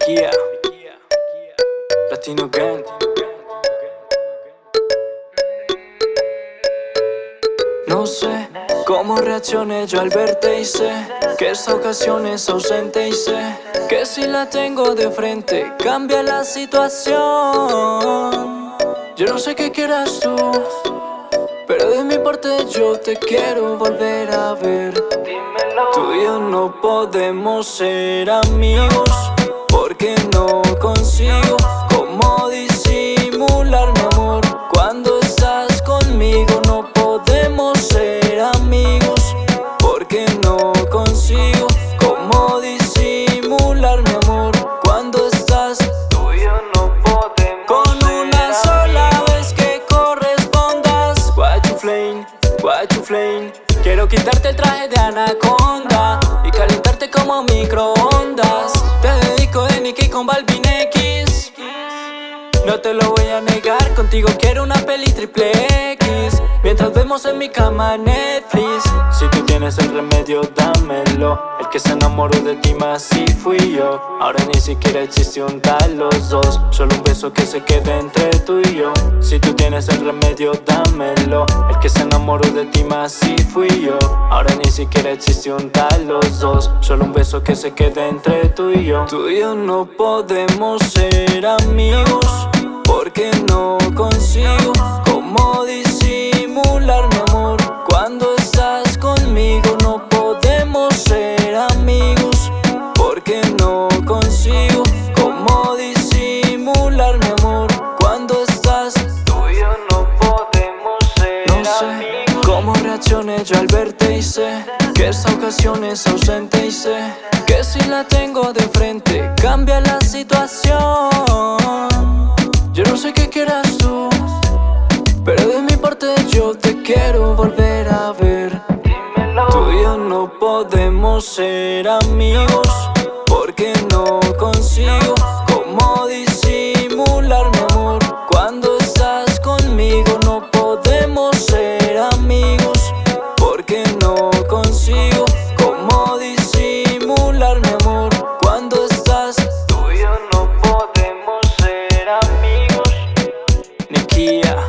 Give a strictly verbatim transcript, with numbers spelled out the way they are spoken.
Kia, Latino Gang. No sé cómo reaccioné yo al verte y sé que esta ocasión es ausente y sé que si la tengo de frente cambia la situación. Yo no sé qué quieras tú, pero de mi parte yo te quiero volver a ver. Tú y yo no podemos ser amigos porque no consigo cómo disimular mi amor. Cuando estás conmigo no podemos ser amigos porque no consigo cómo disimular mi amor. Cuando estás tú y yo no podemos con una sola vez que correspondas. What you flame, what you flame. Quiero quitarte el traje de anaconda y calentarte como microondas. Te dedico de Nicky con Balvin X. No te lo voy a negar, contigo quiero una peli triple X mientras vemos en mi cama Netflix. Si tú tienes el remedio, dámelo. El que se enamoró de ti más si fui yo. Ahora ni siquiera existe un tal los dos, solo un beso que se quede entre tú y yo. Si tú tienes el remedio, dámelo. El que se enamoró de ti más si fui yo. Ahora ni siquiera existe un tal los dos, solo un beso que se quede entre tú y yo. Tú y yo no podemos ser amigos porque no consigo cómo disimular mi amor. Cuando estás conmigo no podemos ser amigos porque no consigo cómo disimular mi amor. Cuando estás tú y yo no podemos ser no sé amigos. Cómo reaccioné yo al verte y sé que esta ocasión es ausente y sé que si la tengo de frente cambia la situación. Yo no sé qué quieras tú, pero de mi parte yo te quiero volver a ver. Tú y yo no podemos ser amigos porque no consigo cómo disimular mi amor. Cuando estás conmigo no podemos ser amigos porque no consigo cómo disimular mi amor. Cuando estás tú y yo no podemos ser amigos. Nikia.